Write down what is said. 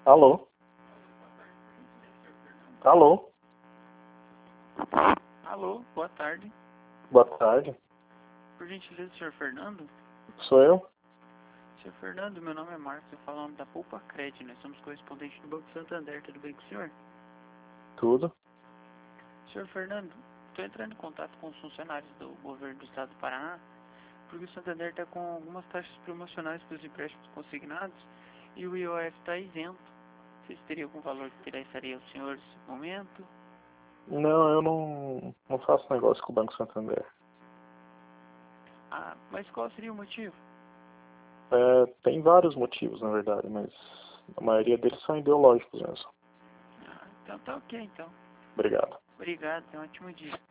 Alô? Alô? Alô, boa tarde. Boa tarde. Por gentileza, senhor Fernando? Sou eu? Senhor Fernando, meu nome é Marcos, eu falo o nome da Poupa Cred, nós somos correspondentes do Banco Santander, tudo bem com o senhor? Tudo? Senhor Fernando, estou entrando em contato com os funcionários do governo do estado do Paraná, porque o Santander está com algumas taxas promocionais para os empréstimos consignados e o IOF está isento. Vocês teriam algum valor que interessaria ao senhor nesse momento? Não, eu não faço negócio com o Banco Santander. Ah, mas qual seria o motivo? Tem vários motivos, na verdade, mas a maioria deles são ideológicos mesmo. Ah, então tá ok, então. Obrigado. Obrigado, tenha um ótimo dia.